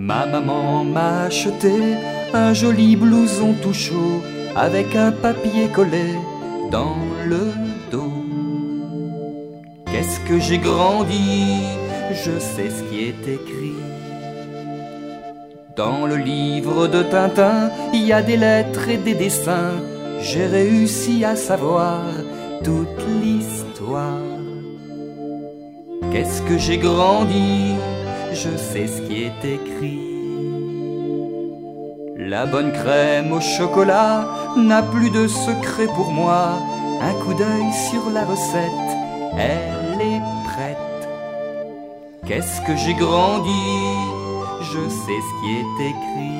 Ma maman m'a acheté un joli blouson tout chaud avec un papier collé dans le dos. Qu'est-ce que j'ai grandi, je sais ce qui est écrit. Dans le livre de Tintin, il y a des lettres et des dessins. J'ai réussi à savoir toute l'histoire. Qu'est-ce que j'ai grandi, je sais ce qui est écrit. La bonne crème au chocolat n'a plus de secret pour moi. Un coup d'œil sur la recette, elle est prête. Qu'est-ce que j'ai grandi, je sais ce qui est écrit.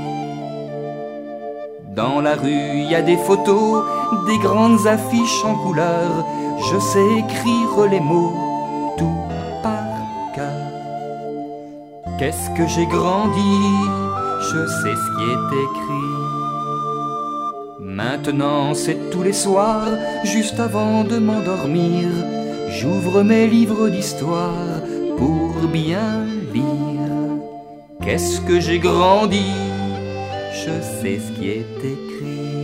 Dans la rue, il y a des photos, des grandes affiches en couleur. Je sais écrire les mots tout par cœur. Qu'est-ce que j'ai grandi, je sais ce qui est écrit. Maintenant, c'est tous les soirs, juste avant de m'endormir. J'ouvre mes livres d'histoire pour bien lire. Qu'est-ce que j'ai grandi, je sais ce qui est écrit.